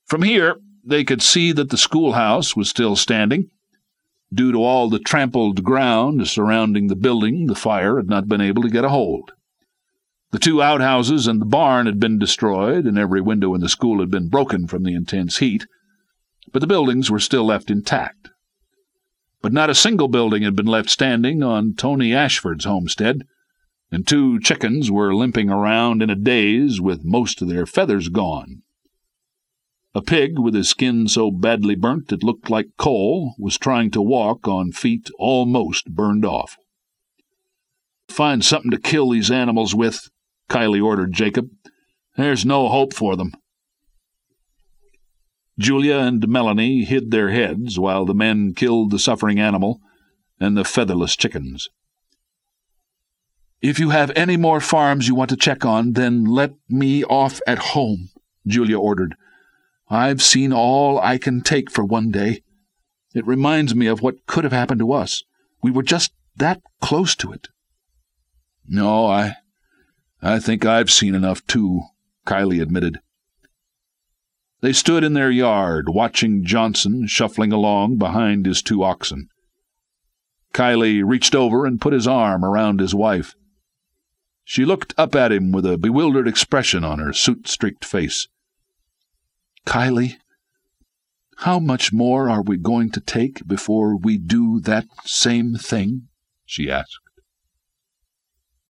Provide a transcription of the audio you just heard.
From here, they could see that the schoolhouse was still standing. Due to all the trampled ground surrounding the building, the fire had not been able to get a hold. The 2 outhouses and the barn had been destroyed, and every window in the school had been broken from the intense heat, but the buildings were still left intact. But not a single building had been left standing on Tony Ashford's homestead, and 2 chickens were limping around in a daze with most of their feathers gone. A pig with his skin so badly burnt it looked like coal was trying to walk on feet almost burned off. "Find something to kill these animals with," Kiley ordered Jacob. "There's no hope for them." Julia and Melanie hid their heads while the men killed the suffering animal and the featherless chickens. "If you have any more farms you want to check on, then let me off at home," Julia ordered. "I've seen all I can take for one day. It reminds me of what could have happened to us. We were just that close to it." "No, I think I've seen enough, too," Kiley admitted. They stood in their yard, watching Johnson shuffling along behind his 2 oxen. Kiley reached over and put his arm around his wife. She looked up at him with a bewildered expression on her soot-streaked face. "Kiley, how much more are we going to take before we do that same thing?" she asked.